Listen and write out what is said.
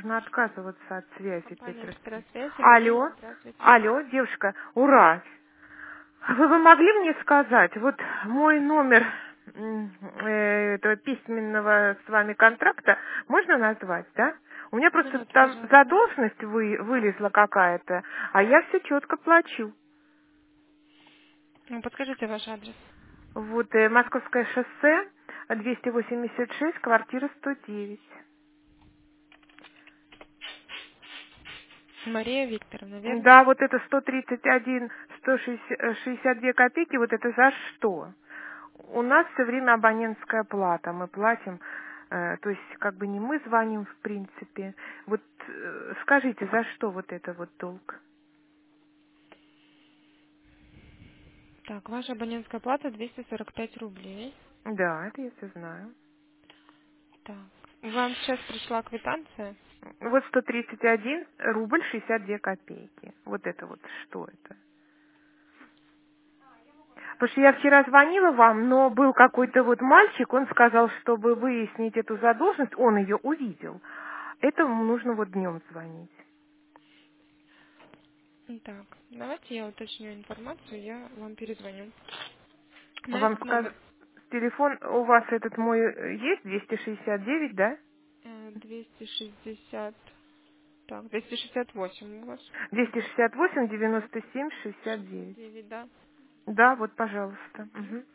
нужно отказываться от связи 5 Компания раз. Экстрасвязь, Ильина, Алло, здравствуйте. алло, девушка, ура! Вы могли мне сказать, вот мой номер этого письменного с вами контракта можно назвать, да? У меня просто Минуту, там пожалуйста. задолженность вылезла какая-то, а я все четко плачу. Ну, подскажите ваш адрес. Вот Московское шоссе, 286, квартира 109. Мария Викторовна, верно? Да, вот это 131, 162 копейки, вот это за что? У нас все время абонентская плата, мы платим, то есть как бы не мы звоним в принципе. Вот скажите, за что вот это вот долг? Так, ваша абонентская плата 245 рублей. Да, это я все знаю. Так. Вам сейчас пришла квитанция? Вот 131 рубль 62 копейки. Вот это вот что это? Потому что я вчера звонила вам, но был какой-то вот мальчик, он сказал, чтобы выяснить эту задолженность, он ее увидел. Этому нужно вот днем звонить. Так, давайте я уточню информацию, я вам перезвоню. На Вам этот сказ... номер Телефон у вас этот мой есть, 269, да? 260, так, 268 у вас. 268 97 69. 9, да? Да, вот, пожалуйста. Мгм.